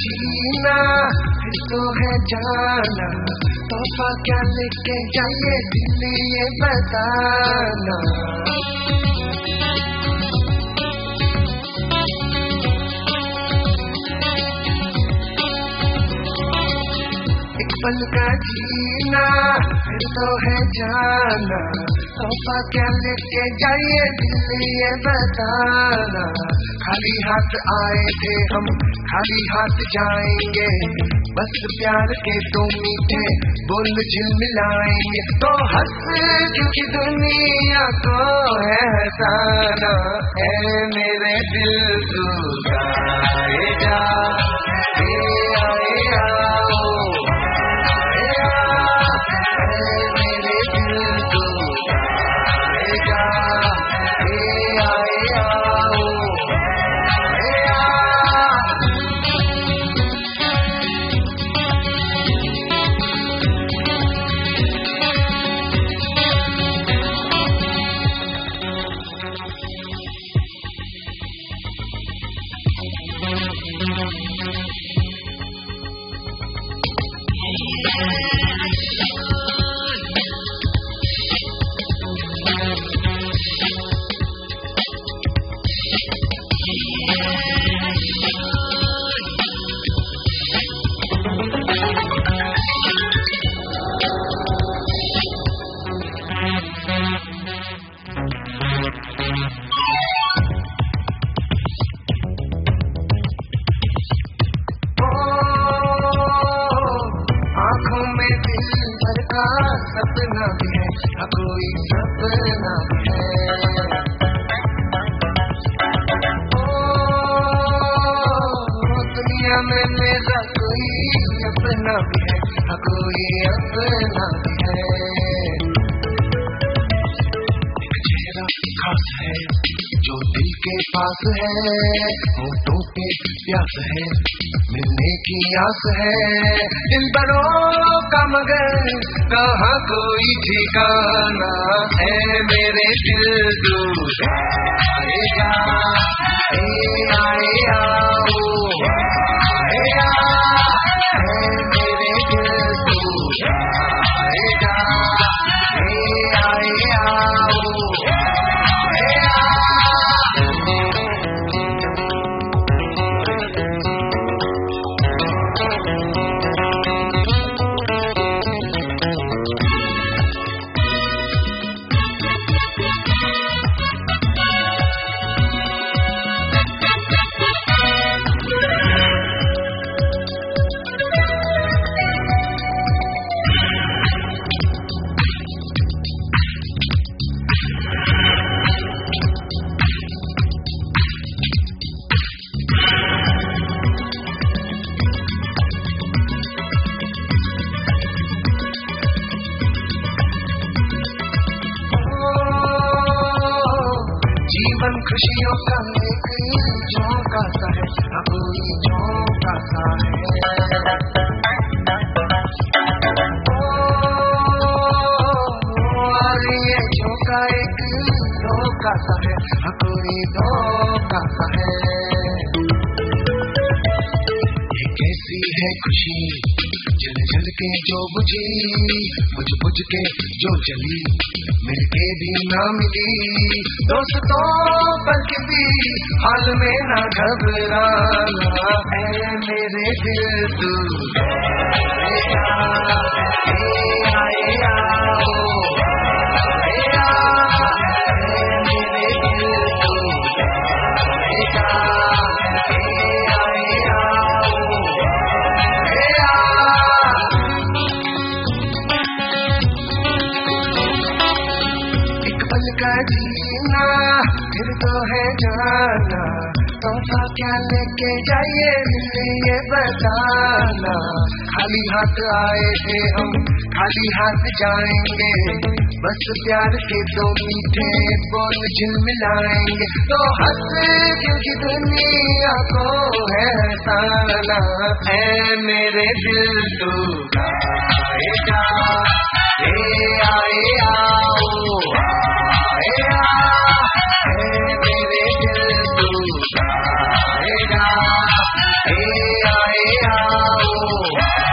जीना फिर तो है जाना, तोहफा क्या लेके जाइए दिल ये बताना। एक पल का जीना फिर तो है जाना, तोहफा क्या लेके जाइए दिल ये बताना। खाली हाथ आए थे हम खाली हाथ जाएंगे, बस प्यार के दो मीठे बोल झिलमिलाएंगे। तो हंस क्योंकि दुनिया को है हंसाना, है मेरे दिल तू गाएगा सपना भी है कोई सपना भी है। दुनिया में मेरा कोई अपना भी है कोई अपना भी है। एक चेहरा खास है जो दिल के पास है, होठों पे प्यास है मिलने की आस है। दिल बरों का मगर कहाँ कोई ठिकाना, है मेरे दिल दूर आएगा आए आओ है मेरे दिल दूर आएगा आए आओ। जीवन खुशियों का एक झोंका सा है, कोई झोंका सा है। ये झोंका एक धोखा सा है, कोई धोखा सा है। ये कैसी है खुशी जल जल के जो बुझी, बुझ बुझ के जो जली, मिलके भी ना मिली। दोस्तों पर भी हाल में ना घबराना, है मेरे दिल तू का जीना फिर तो है जाना, तोहफा क्या लेके जाइए ये बताना। खाली हाथ आए थे हम खाली हाथ जाएंगे, बस प्यार के दो मीठे बोल झिलमिलाएंगे। तो हंस क्योंकि दुनिया को है हंसाना, है मेरे दिल तू गाएगा आए आओ मेरे दिल तू गाएगा आए हो।